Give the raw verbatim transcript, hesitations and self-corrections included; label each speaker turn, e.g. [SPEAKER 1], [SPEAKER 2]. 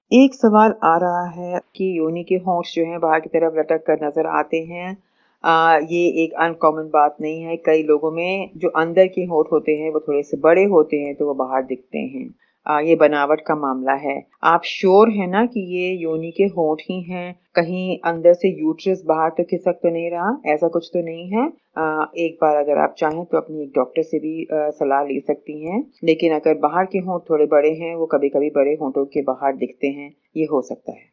[SPEAKER 1] एक सवाल आ रहा है कि योनि के होंठ जो हैं बाहर की तरफ लटक कर नज़र आते हैं। अ, ये एक अनकॉमन बात नहीं है। कई लोगों में जो अंदर के होंठ होते हैं वो थोड़े से बड़े होते हैं तो वो बाहर दिखते हैं। अ, ये बनावट का मामला है। आप श्योर हैं ना कि ये योनि के होंठ ही हैं? कहीं अंदर से यूट्रस बाहर तो खिसक तो नहीं रहा? ऐसा कुछ तो नहीं है? अ, एक बार अगर आप चाहें तो अपनी एक डॉक्टर से भी अ, सलाह ले सकती हैं। लेकिन अगर बाहर के होंठ थोड़े बड़े हैं, वो कभी-कभी बड़े होंठों के बाहर दिखते हैं, ये हो सकता है।